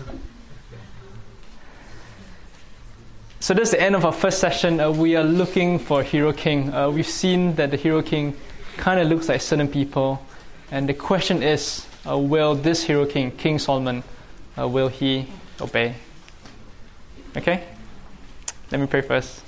So that's the end of our first session. Uh, we are looking for a hero king. Uh, we've seen that the hero king kind of looks like certain people. And the question is, uh, will this hero king, King Solomon, uh, will he obey? Okay? Let me pray first.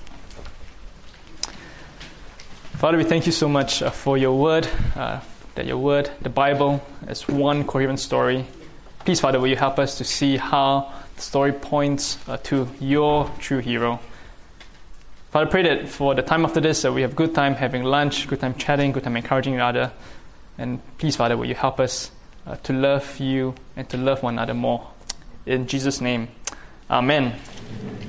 Father, we thank you so much uh, for your word, uh, that your word, the Bible, is one coherent story. Please, Father, will you help us to see how the story points uh, to your true hero. Father, I pray that for the time after this, uh, we have good time having lunch, good time chatting, good time encouraging each other. And please, Father, will you help us uh, to love you and to love one another more. In Jesus' name, amen.